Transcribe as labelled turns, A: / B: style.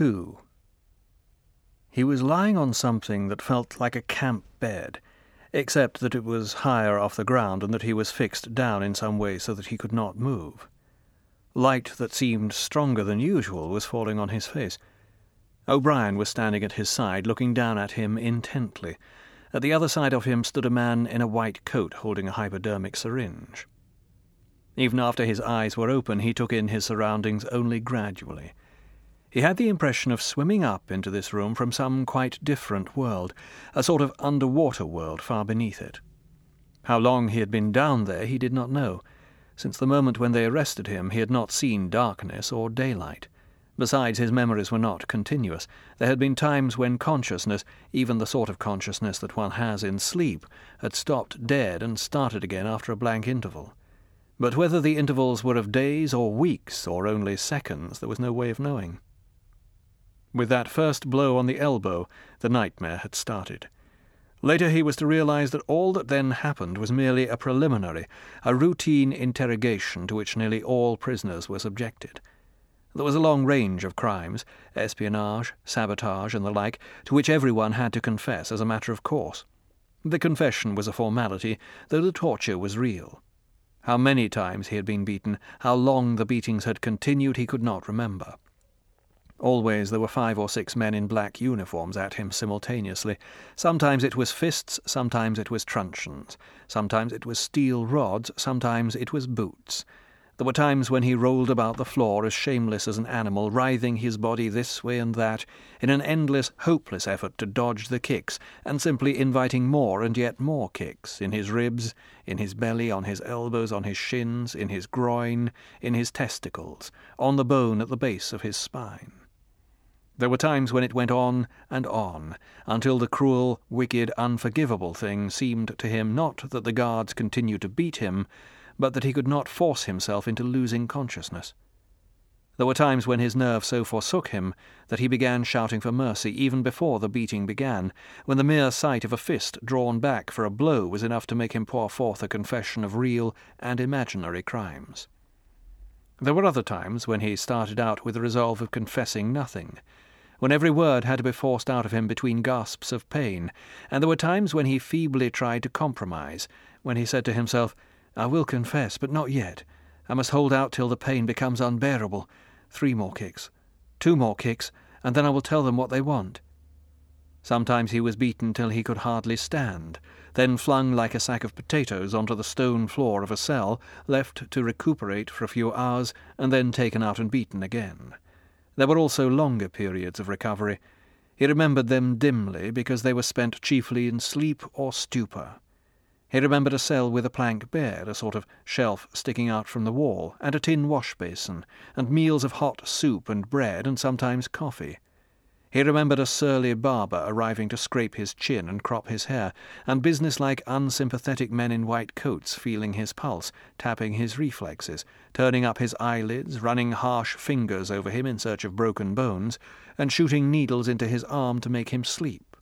A: 2. He was lying on something that felt like a camp bed, except that it was higher off the ground and that he was fixed down in some way so that he could not move. Light that seemed stronger than usual was falling on his face. O'Brien was standing at his side, looking down at him intently. At the other side of him stood a man in a white coat holding a hypodermic syringe. Even after his eyes were open, he took in his surroundings only gradually. He had the impression of swimming up into this room from some quite different world, a sort of underwater world far beneath it. How long he had been down there he did not know. Since the moment when they arrested him, he had not seen darkness or daylight. Besides, his memories were not continuous. There had been times when consciousness, even the sort of consciousness that one has in sleep, had stopped dead and started again after a blank interval. But whether the intervals were of days or weeks or only seconds, there was no way of knowing. With that first blow on the elbow, the nightmare had started. Later he was to realize that all that then happened was merely a preliminary, a routine interrogation to which nearly all prisoners were subjected. There was a long range of crimes, espionage, sabotage, and the like, to which everyone had to confess as a matter of course. The confession was a formality, though the torture was real. How many times he had been beaten, how long the beatings had continued, he could not remember. Always there were 5 or 6 men in black uniforms at him simultaneously. Sometimes it was fists, sometimes it was truncheons, sometimes it was steel rods, sometimes it was boots. There were times when he rolled about the floor as shameless as an animal, writhing his body this way and that, in an endless, hopeless effort to dodge the kicks, and simply inviting more and yet more kicks, in his ribs, in his belly, on his elbows, on his shins, in his groin, in his testicles, on the bone at the base of his spine. There were times when it went on, until the cruel, wicked, unforgivable thing seemed to him not that the guards continued to beat him, but that he could not force himself into losing consciousness. There were times when his nerve so forsook him that he began shouting for mercy even before the beating began, when the mere sight of a fist drawn back for a blow was enough to make him pour forth a confession of real and imaginary crimes. There were other times when he started out with the resolve of confessing nothing, when every word had to be forced out of him between gasps of pain, and there were times when he feebly tried to compromise, when he said to himself, "I will confess, but not yet. I must hold out till the pain becomes unbearable. 3 more kicks, 2 more kicks, and then I will tell them what they want." Sometimes he was beaten till he could hardly stand, then flung like a sack of potatoes onto the stone floor of a cell, left to recuperate for a few hours, and then taken out and beaten again. There were also longer periods of recovery. He remembered them dimly because they were spent chiefly in sleep or stupor. He remembered a cell with a plank bed, a sort of shelf sticking out from the wall, and a tin wash-basin, and meals of hot soup and bread, and sometimes coffee. He remembered a surly barber arriving to scrape his chin and crop his hair, and businesslike, unsympathetic men in white coats feeling his pulse, tapping his reflexes, turning up his eyelids, running harsh fingers over him in search of broken bones, and shooting needles into his arm to make him sleep.